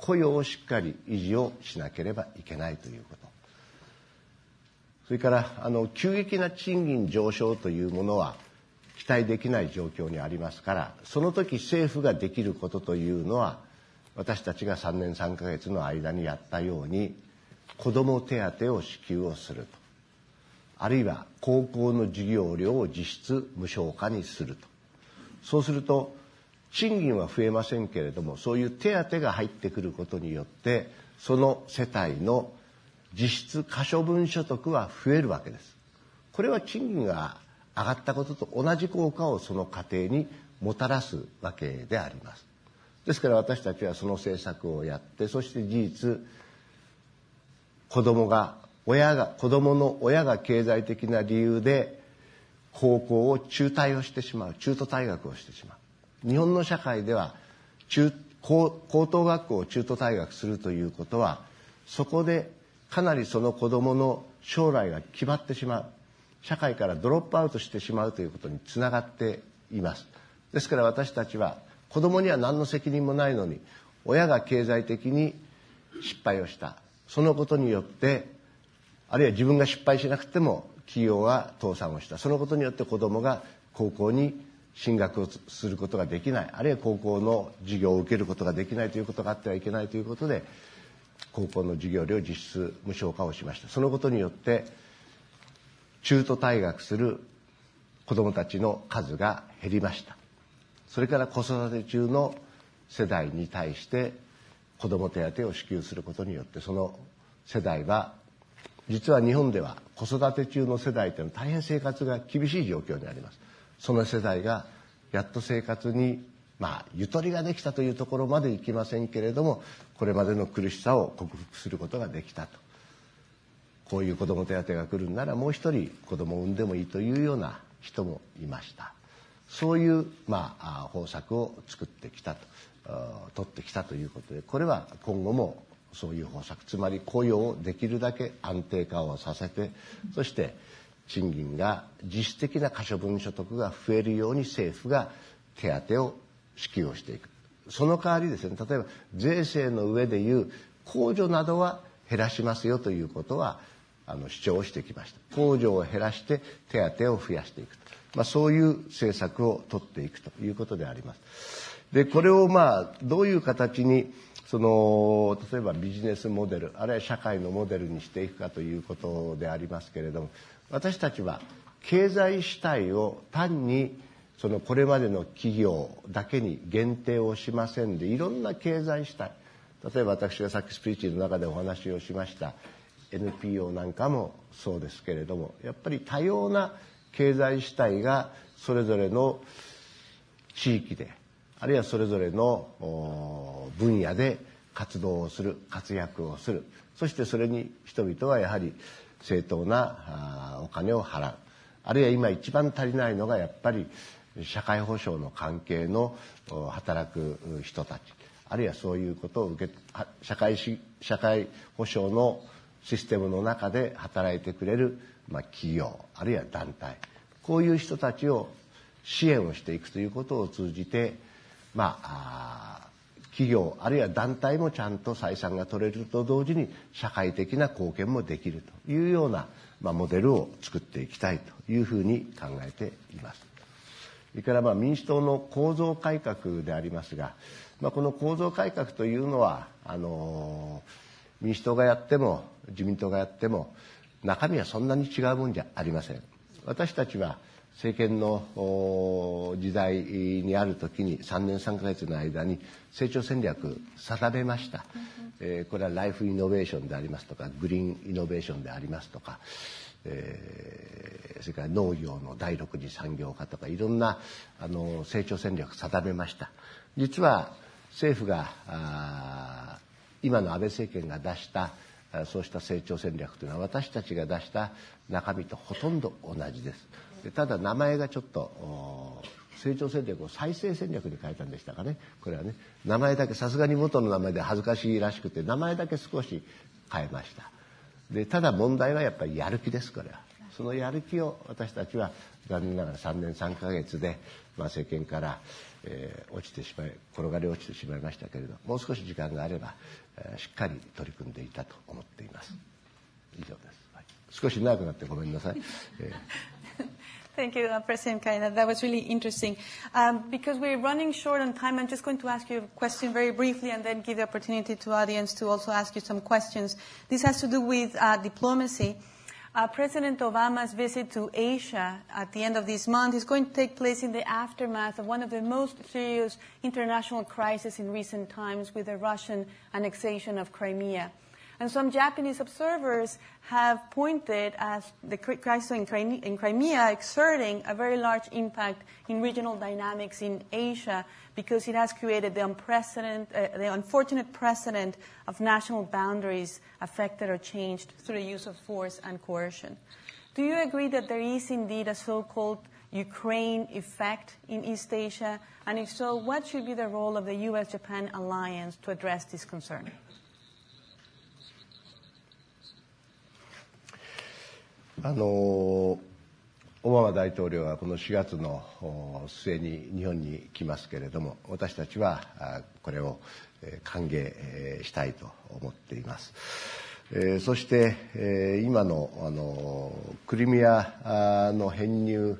[SPEAKER 4] 雇用をしっかり維持をしなければいけないということ。それからあの急激な賃金上昇というものは期待できない状況にありますから、その時政府ができることというのは、私たちがさんねんさんかげつの間にやったように子ども手当を支給をすると、あるいは高校の授業料を実質無償化にすると。そうすると賃金は増えませんけれども、そういう手当が入ってくることによってその世帯の実質可処分所得は増えるわけです。これは賃金が上がったことと同じ効果をその家庭にもたらすわけであります。ですから私たちはその政策をやって、そして事実子供が親が子供の親が経済的な理由で高校を中退をしてしまう、中途退学をしてしまう。日本の社会では中 高, 高等学校を中途退学するということは、そこでかなりその子どもの将来が決まってしまう、社会からドロップアウトしてしまうということにつながっています。ですから私たちは子どもには何の責任もないのに、親が経済的に失敗をした、そのことによって、あるいは自分が失敗しなくても企業が倒産をした、そのことによって子どもが高校に進学をすることができない、あるいは高校の授業を受けることができないということがあってはいけないということで、高校の授業料実質無償化をしました。そのことによって中途退学する子どもたちの数が減りました。それから子育て中の世代に対して子ども手当を支給することによって、その世代は、実は日本では子育て中の世代というのは大変生活が厳しい状況にあります。その世代がやっと生活にまあゆとりができたというところまでいきませんけれども、これまでの苦しさを克服することができたと。こういう子ども手当が来るんならもう一人子どもを産んでもいいというような人もいました。そういうまあ方策を作ってきたと、取ってきたということで、これは今後もそういう方策、つまり雇用をできるだけ安定化をさせて、そして賃金が実質的な可処分所得が増えるように政府が手当を支給をしていく。その代わりですね、例えば税制の上でいう控除などは減らしますよということはあの主張をしてきました。控除を減らして手当を増やしていく、まあ、そういう政策を取っていくということであります。でこれをまあどういう形にその例えばビジネスモデル、あるいは社会のモデルにしていくかということでありますけれども、私たちは経済主体を単にそのこれまでの企業だけに限定をしませんで、いろんな経済主体、例えば私がさっきスピーチの中でお話をしました エヌピーオー なんかもそうですけれども、やっぱり多様な経済主体がそれぞれの地域で、あるいはそれぞれの分野で活動をする、活躍をする、そしてそれに人々はやはり正当なお金を払う、あるいは今一番足りないのがやっぱり社会保障の関係の働く人たち、あるいはそういうことを受け社会し社会保障のシステムの中で働いてくれる、まあ、企業、あるいは団体、こういう人たちを支援をしていくということを通じて、まあ、企業あるいは団体もちゃんと採算が取れると同時に社会的な貢献もできるというような、まあ、モデルを作っていきたいというふうに考えています。それからまあ民主党の構造改革でありますが、まあ、この構造改革というのはあの民主党がやっても自民党がやっても中身はそんなに違うもんじゃありません。私たちは政権の時代にあるときにさんねんさんかげつの間に成長戦略定めました、えー、これはライフイノベーションでありますとか、グリーンイノベーションでありますとか、えー、それから農業のだいろく次産業化とか、いろんなあの成長戦略定めました。実は政府があ今の安倍政権が出したそうした成長戦略というのは私たちが出した中身とほとんど同じです。でただ名前がちょっと成長戦略を再生戦略に変えたんでしたかね。これはね、名前だけさすがに元の名前で恥ずかしいらしくて名前だけ少し変えました。でただ問題はやっぱりやる気です。これはそのやる気を私たちは残念ながらさんねんさんかげつで、まあ、政権からえー、落ちてしまい転がり落ちてしまいましたけれど、もう少し時間があれば、えー、しっかり取り組んでいたと思っています。以上です。はい、少し長くなってごめんなさい。えー
[SPEAKER 2] Thank you, uh, President Kaida. That was really interesting. Um, because we're running short on time, I'm just going to ask you a question very briefly and then give the opportunity to the audience to also ask you some questions. This has to do with uh, diplomacy. Uh, President Obama's visit to Asia at the end of this month is going to take place in the aftermath of one of the most serious international crises in recent times with the Russian annexation of Crimea. And some Japanese observers have pointed as the crisis in Crimea exerting a very large impact in regional dynamics in Asia because it has created the, unprecedented, uh, the unfortunate precedent of national boundaries affected or changed through the use of force and coercion. Do you agree that there is indeed a so-called Ukraine effect in East Asia? And if so, what should be the role of the U S Japan alliance to address this concern?
[SPEAKER 4] あのオバマ大統領はこのしがつの末に日本に来ますけれども、私たちはこれを歓迎したいと思っています。そして今のあのクリミアの編入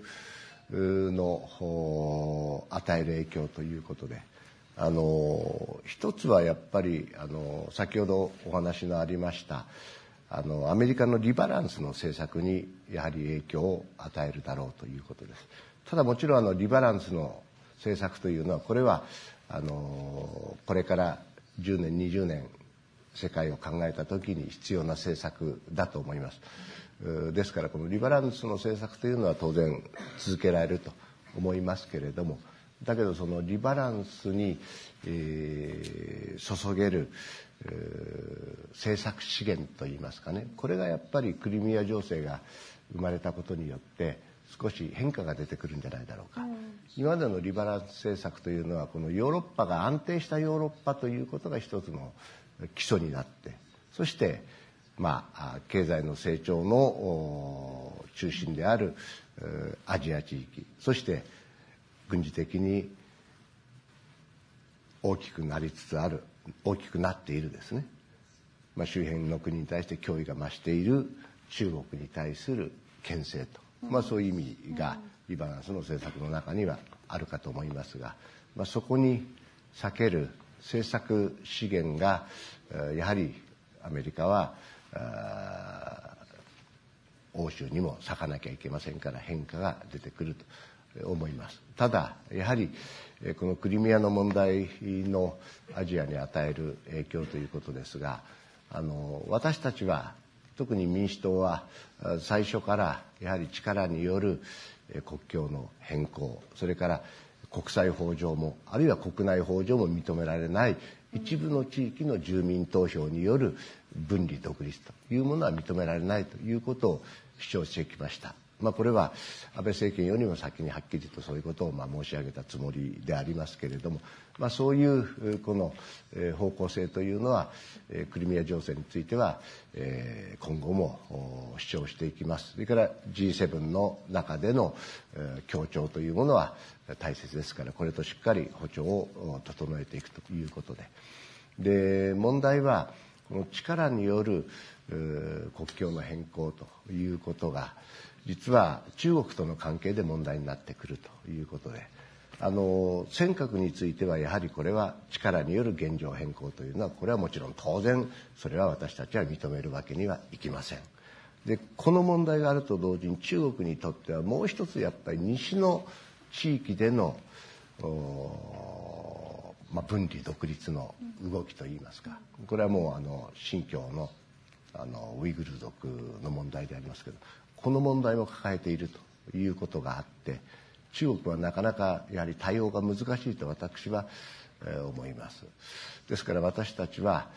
[SPEAKER 4] の与える影響ということで、あの一つはやっぱりあの先ほどお話のありましたあのアメリカのリバランスの政策にやはり影響を与えるだろうということです。ただもちろんあのリバランスの政策というのはこれはあのこれからじゅうねんにじゅうねん世界を考えたときに必要な政策だと思います。ですからこのリバランスの政策というのは当然続けられると思いますけれども、だけどそのリバランスに、えー、注げる政策資源といいますかね、これがやっぱりクリミア情勢が生まれたことによって少し変化が出てくるんじゃないだろうか、うん、今までのリバランス政策というのはこのヨーロッパが安定したヨーロッパということが一つの基礎になって、そしてまあ経済の成長の中心であるアジア地域、そして軍事的に大きくなりつつある大きくなっているですね、まあ、周辺の国に対して脅威が増している中国に対する牽制と、まあ、そういう意味がリバランスの政策の中にはあるかと思いますが、まあ、そこに避ける政策資源がやはりアメリカは欧州にも割かなきゃいけませんから変化が出てくると思います。ただやはりこのクリミアの問題のアジアに与える影響ということですが、あの私たちは特に民主党は最初からやはり力による国境の変更、それから国際法上もあるいは国内法上も認められない一部の地域の住民投票による分離独立というものは認められないということを主張してきました。まあ、これは安倍政権よりも先にはっきりとそういうことをまあ申し上げたつもりでありますけれども、まあ、そういうこの方向性というのはクリミア情勢については今後も主張していきます。それから ジーセブン の中での協調というものは大切ですから、これとしっかり歩調を整えていくということで、で問題はこの力による国境の変更ということが実は中国との関係で問題になってくるということで、あの尖閣についてはやはりこれは力による現状変更というのはこれはもちろん当然それは私たちは認めるわけにはいきません。でこの問題があると同時に中国にとってはもう一つやっぱり西の地域での、まあ、分離独立の動きといいますか、これはもうあの新疆のあのウイグル族の問題でありますけど、この問題も抱えているということがあって、中国はなかなかやはり対応が難しいと私は、えー、思います。ですから私たちは、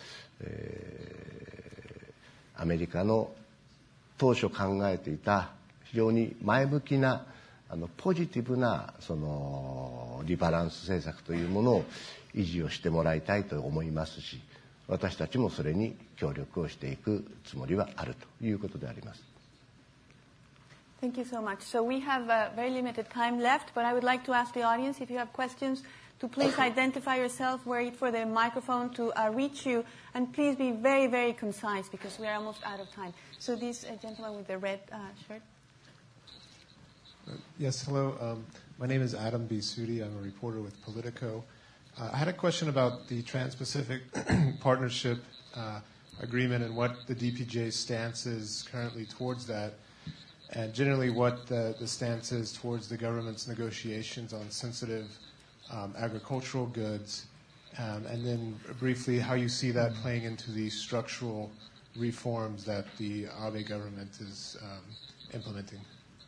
[SPEAKER 4] えー、アメリカの当初考えていた非常に前向きなあのポジティブなそのリバランス政策というものを維持をしてもらいたいと思いますし、私たちもそれに協力をしていくつもりはあるということであります。
[SPEAKER 2] Thank you so much. So we have uh, very limited time left, but I would like to ask the audience, if you have questions, to please identify yourself, wait for the microphone to uh, reach you, and please be very, very concise because we are almost out of time. So this uh, gentleman with the red uh, shirt.
[SPEAKER 5] Uh, yes, hello. Um, my name is Adam B. Sudi. I'm a reporter with Politico. Uh, I had a question about the Trans-Pacific Partnership uh, Agreement and what the D P J's stance is currently towards that, and generally what the, the stance is towards the government's negotiations on sensitive um, agricultural goods, um, and then briefly how you see that playing into the structural reforms that the Abe government is um, implementing.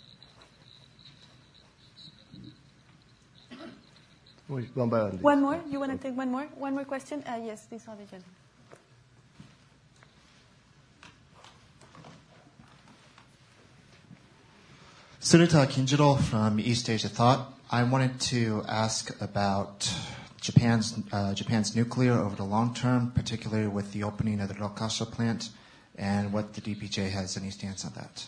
[SPEAKER 4] One by one.
[SPEAKER 2] One more? You want to take one more? One more question? Uh, yes, this other gentleman.
[SPEAKER 6] Tsuruta Kinjiro from East Asia Thought. I wanted to ask about Japan's uh, Japan's nuclear over the long term, particularly with the opening of the Rokasha plant, and what the D P J has any stance on that.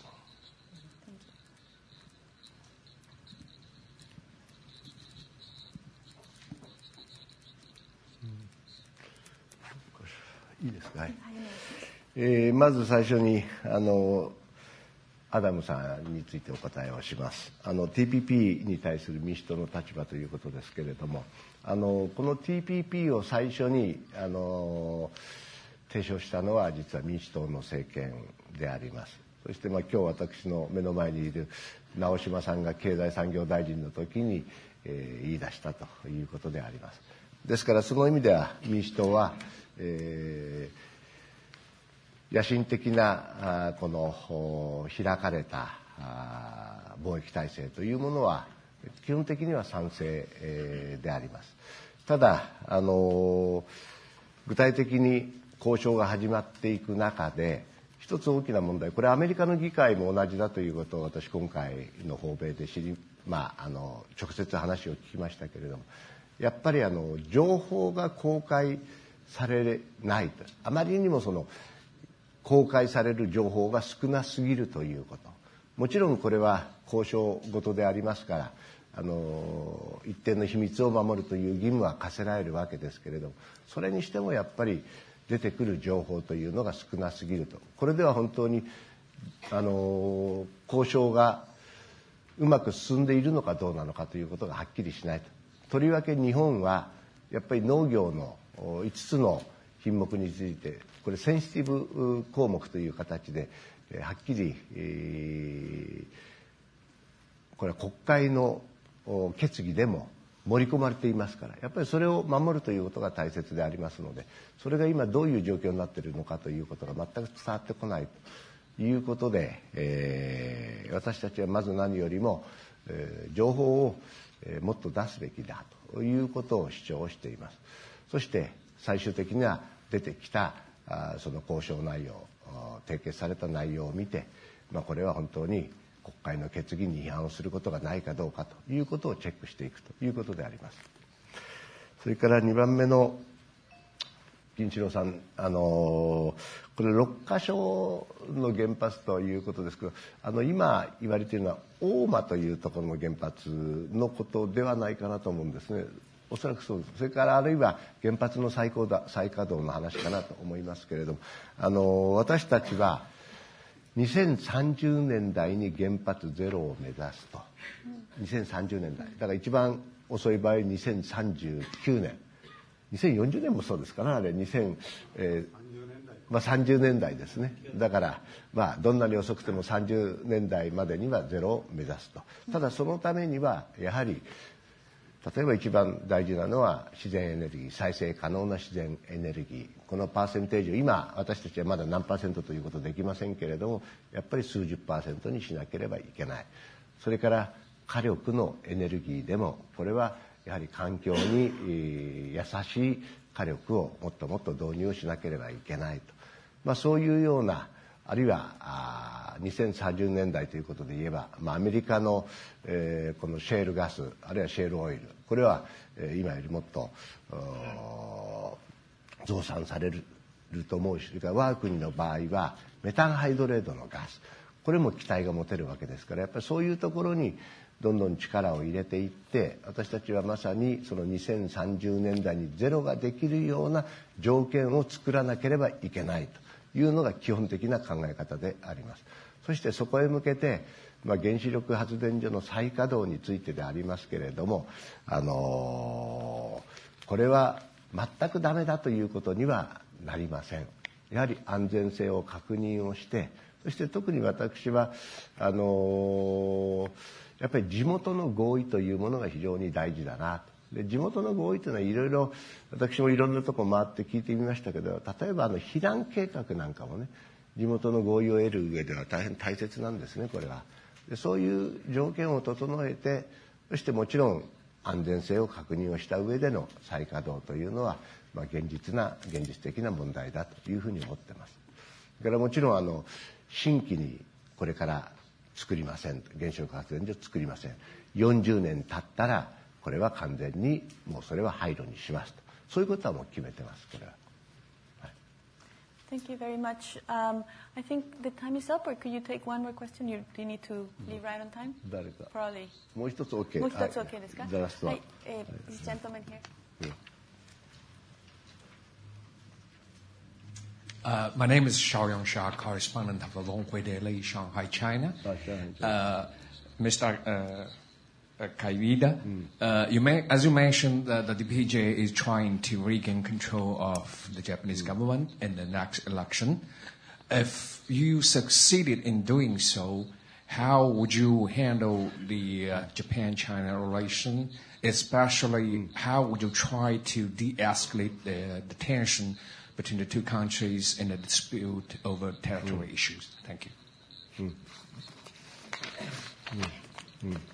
[SPEAKER 4] いいですか。えー、まず最初にあのアダムさんについてお答えをします。あの ティーピーピー に対する民主党の立場ということですけれども、あのこの ティーピーピー を最初にあの提唱したのは実は民主党の政権であります。そしてまあ今日私の目の前にいる直島さんが経済産業大臣の時に、えー、言い出したということであります。ですからその意味では民主党は、えー野心的なこの開かれた貿易体制というものは基本的には賛成であります。ただあの具体的に交渉が始まっていく中で一つ大きな問題、これアメリカの議会も同じだということを私今回の訪米で知り、まあ、あの直接話を聞きましたけれども、やっぱりあの情報が公開されないと、あまりにもその公開される情報が少なすぎるということ、もちろんこれは交渉事でありますからあの一定の秘密を守るという義務は課せられるわけですけれども、それにしてもやっぱり出てくる情報というのが少なすぎると、これでは本当にあの交渉がうまく進んでいるのかどうなのかということがはっきりしないと。とりわけ日本はやっぱり農業のいつつの品目についてこれセンシティブ項目という形ではっきり、えー、これは国会の決議でも盛り込まれていますから、やっぱりそれを守るということが大切でありますので、それが今どういう状況になっているのかということが全く伝わってこないということで、えー、私たちはまず何よりも、えー、情報を、えー、もっと出すべきだということを主張しています。そして最終的には出てきたあその交渉内容、締結された内容を見て、まあ、これは本当に国会の決議に違反をすることがないかどうかということをチェックしていくということであります。それからにばんめの金一郎さん、あのこれろっかしょの原発ということですけど、あの今言われているのは大間というところの原発のことではないかなと思うんですね。おそらくそうです。それからあるいは原発の再稼働、再稼働の話かなと思いますけれども、あの私たちはにせんさんじゅうねんだいに原発ゼロを目指すと。にせんさんじゅうねんだいだから一番遅い場合にせんさんじゅうきゅうねん、にせんよんじゅうねんもそうですかね、あれにせん、えーまあ、さんじゅうねんだいですね。だからまあどんなに遅くてもさんじゅうねんだいまでにはゼロを目指すと。ただそのためにはやはり例えば一番大事なのは自然エネルギー、再生可能な自然エネルギー、このパーセンテージを今私たちはまだ何パーセントということできませんけれども、やっぱり数十パーセントにしなければいけない。それから火力のエネルギーでもこれはやはり環境に優しい火力をもっともっと導入しなければいけないと、まあ、そういうような、あるいはにせんさんじゅうねんだいということで言えば、まあ、アメリカの、えー、このシェールガスあるいはシェールオイル、これは、えー、今よりもっと増産されると思うし、それから我が国の場合はメタンハイドレートのガス、ここれも期待が持てるわけですから、やっぱりそういうところにどんどん力を入れていって、私たちはまさにそのにせんさんじゅうねんだいにゼロができるような条件を作らなければいけないというのが基本的な考え方であります。そしてそこへ向けて、まあ、原子力発電所の再稼働についてでありますけれども、あのー、これは全くダメだということにはなりません。やはり安全性を確認をして、そして特に私はあのー、やっぱり地元の合意というものが非常に大事だなと。で、地元の合意というのはいろいろ、私もいろんなとこ回って聞いてみましたけど、例えばあの避難計画なんかもね、地元の合意を得る上では大変大切なんですね、これは。で、そういう条件を整えて、そしてもちろん安全性を確認をした上での再稼働というのは、まあ、現実な現実的な問題だというふうに思っています。それからもちろんあの新規にこれから作りません、原子力発電所作りません。よんじゅうねん経ったらこれは完全にもうそれは廃炉にしますと、そういうことはもう決めてます。これは。
[SPEAKER 2] Thank you very much. Um, I think the time is up, or could you take one more question? You, do you need to leave right on time?
[SPEAKER 4] 誰か。
[SPEAKER 2] Probably.
[SPEAKER 4] もう一つ OK。
[SPEAKER 2] もう一つ OK ですか？
[SPEAKER 4] ザラストは。
[SPEAKER 2] はい、えー、this gentleman here.
[SPEAKER 7] Uh, my name is Xiaoyang Xia, correspondent of the Longhui Daily, Shanghai, China. Uh, Mister Uh, uh, Kaida, mm. uh, you may, as you mentioned, uh, the D P J is trying to regain control of the Japanese mm. government in the next election. If you succeeded in doing so, how would you handle the uh, Japan-China relation? Especially, how would you try to de-escalate the, the tension between the two countries in a dispute over territory mm. issues? Thank you. Mm.
[SPEAKER 4] Mm. Mm.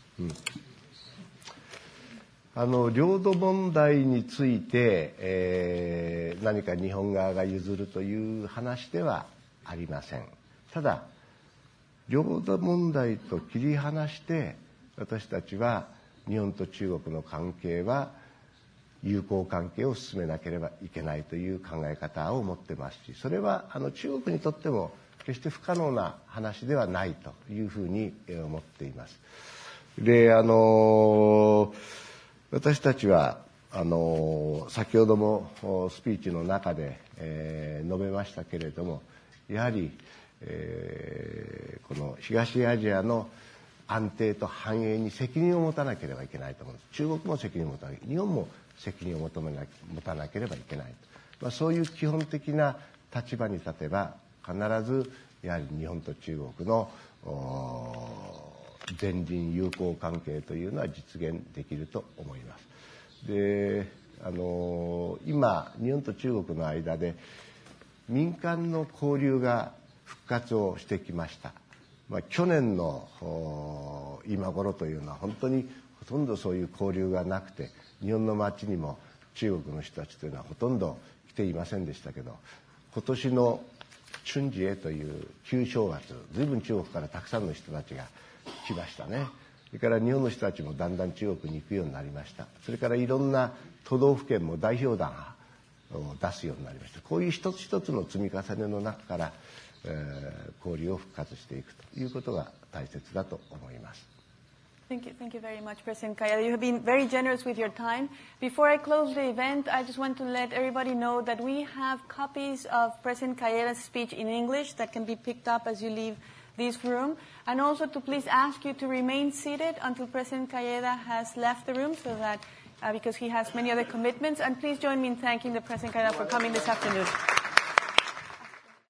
[SPEAKER 4] あの領土問題について、えー、何か日本側が譲るという話ではありません。ただ領土問題と切り離して私たちは日本と中国の関係は友好関係を進めなければいけないという考え方を持ってますし、それはあの中国にとっても決して不可能な話ではないというふうに思っています。で、あの私たちはあの先ほどもスピーチの中で、えー、述べましたけれども、やはり、えー、この東アジアの安定と繁栄に責任を持たなければいけないと思います。中国も責任を持たなきゃ、日本も責任を求めな持たなければいけない、まあ、そういう基本的な立場に立てば必ずやはり日本と中国の前人友好関係というのは実現できると思います。で、あの今日本と中国の間で民間の交流が復活をしてきました。まあ、去年の今頃というのは本当にほとんどそういう交流がなくて、日本の街にも中国の人たちというのはほとんど来ていませんでしたけど、今年の春節という旧正月、随分中国からたくさんの人たちが来ましたね。それから日本の人たちもだんだん中国に行くようになりました。それからいろんな都道府県も代表団を出すようになりました。こういう一つ一つの積み重ねの中から、えー、交流を復活していくということが大切だと思います。
[SPEAKER 2] Thank you. Thank you very much, President Kaida. You have been very generous with your time. Before I close the event, I just want to let everybody know that we have copies of President Kaida's speech in English that can be picked up as you leave this room. And also to please ask you to remain seated until President Kaida has left the room, so that uh, because he has many other commitments. And please join me in thanking the President Kaida for coming this afternoon.